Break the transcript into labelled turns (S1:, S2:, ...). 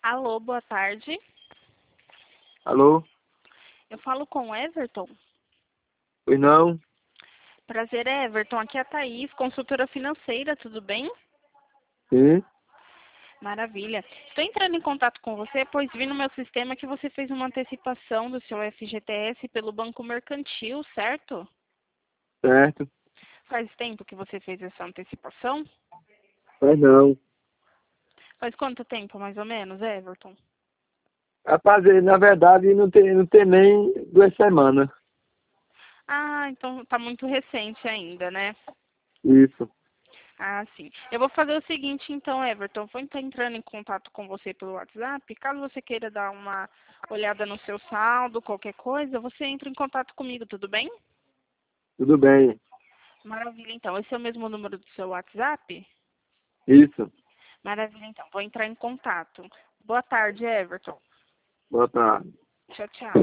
S1: Alô, boa tarde.
S2: Alô?
S1: Eu falo com o Everton.
S2: Pois não?
S1: Prazer, Everton. Aqui é a Thaís, consultora financeira, tudo bem?
S2: Sim?
S1: Maravilha. Estou entrando em contato com você, pois vi no meu sistema que você fez uma antecipação do seu FGTS pelo Banco Mercantil, certo?
S2: Certo?
S1: Faz tempo que você fez essa antecipação?
S2: Pois não.
S1: Faz quanto tempo, mais ou menos, Everton?
S2: Rapaz, na verdade não tem nem 2 semanas.
S1: Ah, então tá muito recente ainda, né?
S2: Isso.
S1: Ah, sim. Eu vou fazer o seguinte, então, Everton. Vou estar entrando em contato com você pelo WhatsApp. Caso você queira dar uma olhada no seu saldo, qualquer coisa, você entra em contato comigo, tudo bem?
S2: Tudo bem.
S1: Maravilha, então. Esse é o mesmo número do seu WhatsApp?
S2: Isso.
S1: Maravilha, então. Vou entrar em contato. Boa tarde, Everton.
S2: Boa tarde.
S1: Tchau, tchau.